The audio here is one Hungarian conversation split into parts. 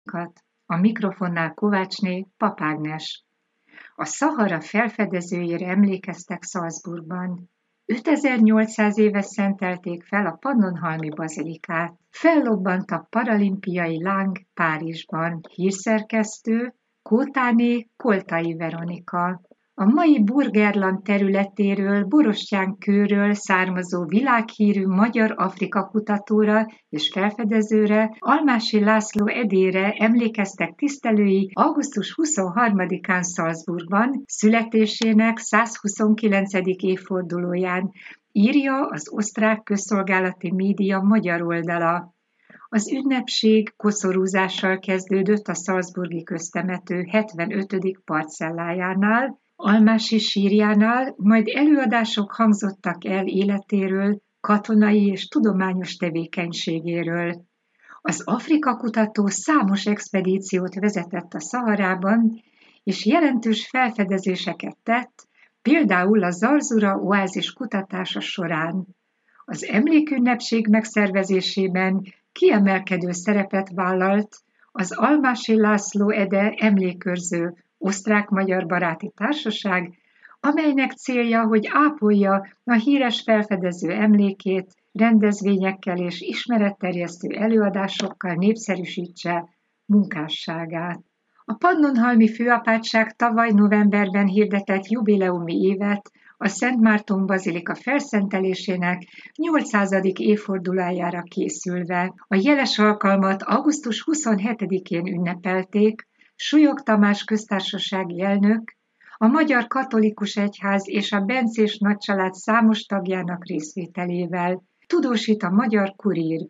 A mikrofonnál Kovácsné Pap Ágnes. A Szahara felfedezőjére emlékeztek Salzburgban. 5800 éve szentelték fel a Pannonhalmi bazilikát. Fellobbant a paralimpiai láng Párizsban. Hírszerkesztő Kótáné Koltai Veronika. A mai Burgerland területéről, Borostyán-kőről származó világhírű magyar Afrika kutatóra és felfedezőre, Almási László Edére emlékeztek tisztelői augusztus 23-án Salzburgban, születésének 129. évfordulóján, írja az osztrák közszolgálati média magyar oldala. Az ünnepség koszorúzással kezdődött a salzburgi köztemető 75. parcellájánál, Almási sírjánál, majd előadások hangzottak el életéről, katonai és tudományos tevékenységéről. Az Afrika kutató számos expedíciót vezetett a Szaharában, és jelentős felfedezéseket tett, például a Zarzura oázis kutatása során. Az emlékünnepség megszervezésében kiemelkedő szerepet vállalt az Almási László Ede emlékőrző osztrák-magyar baráti társaság, amelynek célja, hogy ápolja a híres felfedező emlékét, rendezvényekkel és ismeretterjesztő előadásokkal népszerűsítse munkásságát. A Pannonhalmi főapátság tavaly novemberben hirdetett jubileumi évet a Szent Márton bazilika felszentelésének 800. évfordulójára készülve. A jeles alkalmat augusztus 27-én ünnepelték Súlyog Tamás köztársasági elnök, a Magyar Katolikus Egyház és a bencés nagycsalád számos tagjának részvételével, tudósít a Magyar Kurír.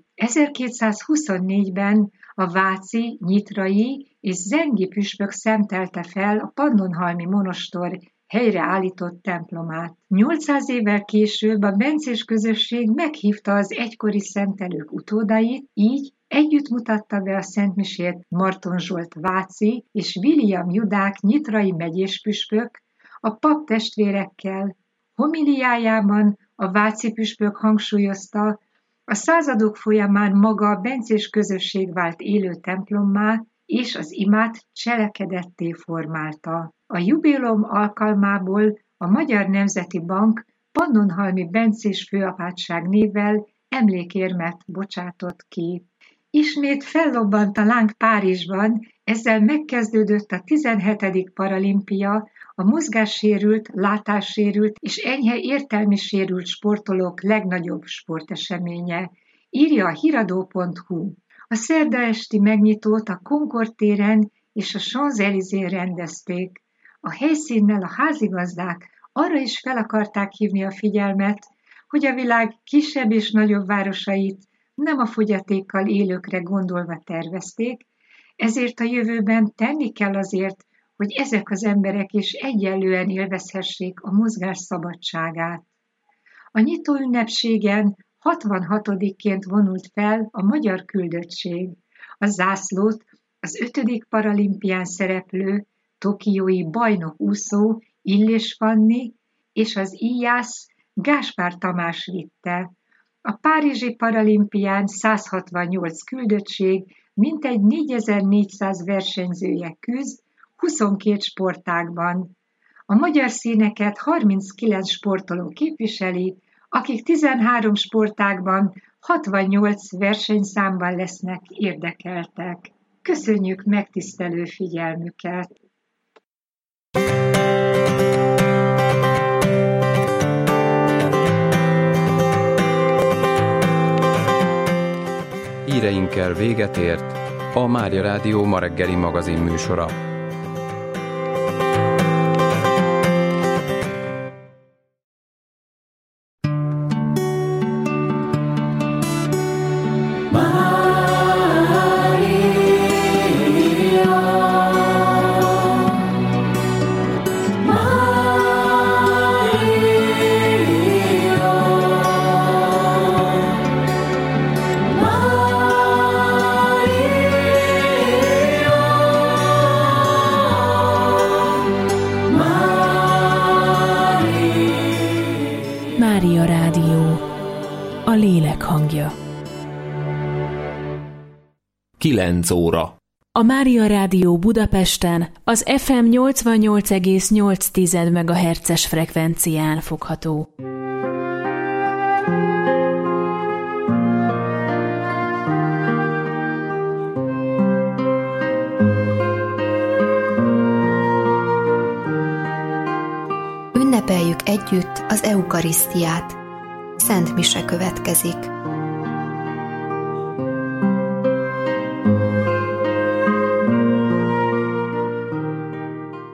1224-ben a váci, nyitrai és zengi püspök szentelte fel a Pannonhalmi monostor helyreállított templomát. 800 évvel később a bencés közösség meghívta az egykori szentelők utódait, így együtt mutatta be a szentmisét Marton Zsolt váci és William Judák nyitrai megyés püspök a pap testvérekkel. Homiliájában a váci püspök hangsúlyozta, a századok folyamán maga a bencés közösség vált élő templommá, és az imát cselekedetté formálta. A jubileum alkalmából a Magyar Nemzeti Bank Pannonhalmi bencés főapátság névvel emlékérmet bocsátott ki. Ismét fellobbant a láng Párizsban, ezzel megkezdődött a 17. paralimpia, a mozgássérült, látássérült és enyhe értelmi sérült sportolók legnagyobb sporteseménye, írja a hiradó.hu. A szerda esti megnyitót a Concorde téren és a Champs-Élysées rendezték. A helyszínnel a házigazdák arra is fel akarták hívni a figyelmet, hogy a világ kisebb és nagyobb városait nem a fogyatékkal élőkre gondolva tervezték, ezért a jövőben tenni kell azért, hogy ezek az emberek is egyenlően élvezhessék a mozgás szabadságát. A nyitó ünnepségen 66-ként vonult fel a magyar küldöttség. A zászlót az 5. paralimpián szereplő tokiói bajnokúszó Illés Fanni és az íjász Gáspár Tamás vitte. A párizsi paralimpián 168 küldöttség, mintegy 4400 versenyzője küzd 22 sportágban. A magyar színeket 39 sportoló képviseli, akik 13 sportágban 68 versenyszámban lesznek érdekeltek. Köszönjük megtisztelő figyelmüket! Híreinkkel véget ért a Mária Rádió ma reggeli magazin műsora. Mária Rádió, a lélek hangja. 9 óra. A Mária Rádió Budapesten az FM 88,8 MHz-es frekvencián fogható. Ünnepeljük együtt az eukarisztiát. Szent mise következik.